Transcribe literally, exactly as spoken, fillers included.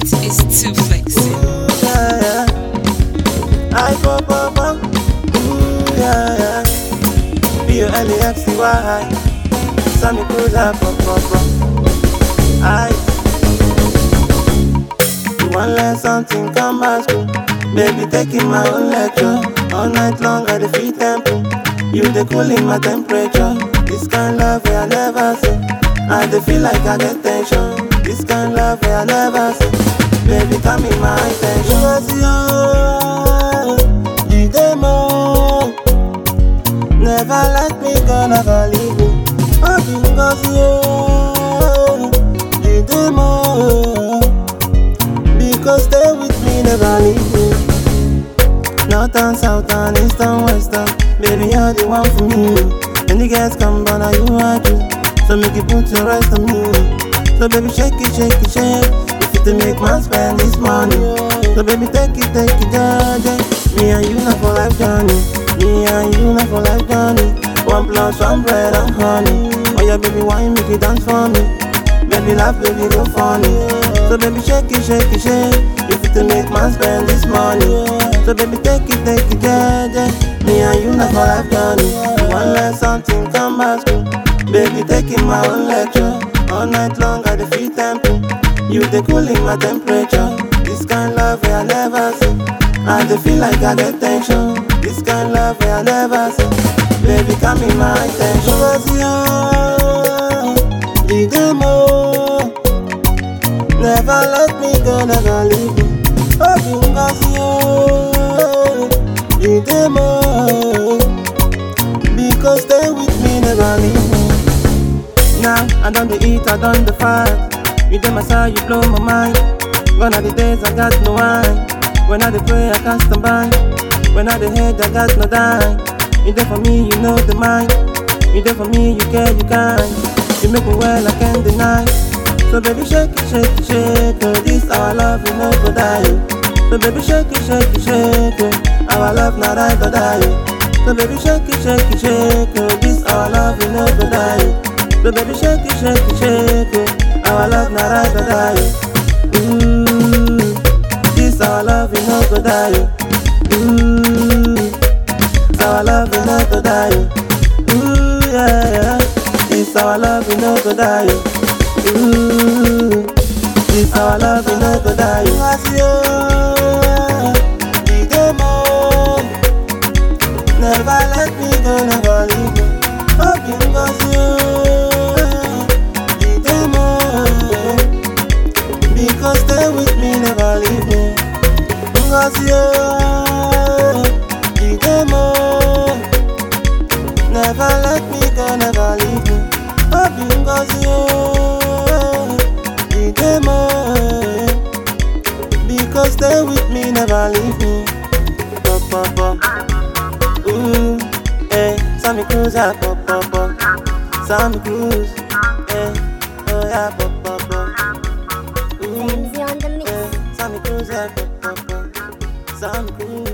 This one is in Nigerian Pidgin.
is too flexing. Yeah, yeah. I pop pop pop. Ooh, yeah, yeah. B O L E X C Y. Sammy Cruiser pop pop pop. I. You want learn something? Come ask me. Baby, taking my own lecture. All night long, I dey feel tempo. You dey cooling my temperature. This kind love I never seen. I dey feel like I get tension. This kind love I never seen. Baby, come in my attention. Cause you, you dey more. Never let me go, never leave me. Oh, because you, you dey more. Because stay with me, never leave me. North and south and east and west and baby, you're the one for me. When the girls come by, now you are you. So make it put your rest on me. So baby, shake it, shake it, shake. If it to make man spend this money. So baby, take it, take it, yeah, yeah. Me and you not for life journey. Me and you not for life journey. One plus one bread and honey. Oh yeah, baby, why you make it dance for me? Baby, laugh, baby, go funny. So baby, shake it, shake it, shake. If it to make man spend this money. So baby, take it, take it, yeah, yeah. Me and you not for life journey. One less something, come ask me. Baby, taking my own lecture. All night long, I dey feel tempo. You dey cooling my temperature. This kind love I never seen. I dey feel like I get tension. This kind love I never seen. Baby, come in my attention. Cause you, you dey more. Never let me go, never leave me. Oh, because you, you dey more. Because stay with me, never leave me. Now, I done the eat, I done the fight. You dey my side, you blow my mind. Gone are the days I got no wine. When I dey pray, I can't stand by. When I dey hate, I got no dime. You dey for me, you know the mind. You dey for me, you care, you kind. You make me well, I can't deny. So baby, shake it, shake it, shake it. This our love, you know go die. So baby, shake it, shake it, shake it. Our love, not I go die. So baby, shake it, shake it, shake it. This our love, you know go die. So baby, shake it, shake it, shake it. Our love, not I go die. Ooh, this our love, you know go die. Ooh, our love, you know go die. Ooh, yeah, yeah. This our love, you know go die. Ooh, this our love, you know go die. Cause you, you dey more. Never let me go, never leave me. Oh, because you, you dey more. Because stay with me, never leave me. Because you, you dey more. Never let me go, never leave me. Oh, because you, you dey more. Because stay with me, never leave me. Pop, pop, pop. Ooh, eh, Sammy Cruiser, pop, pop, pop. Sammy Cruise, eh, oh yeah, pop, pop, pop. Ooh, Zenzi on the mix. eh, Sammy Cruiser, pop, pop, pop. Sammy Cruise.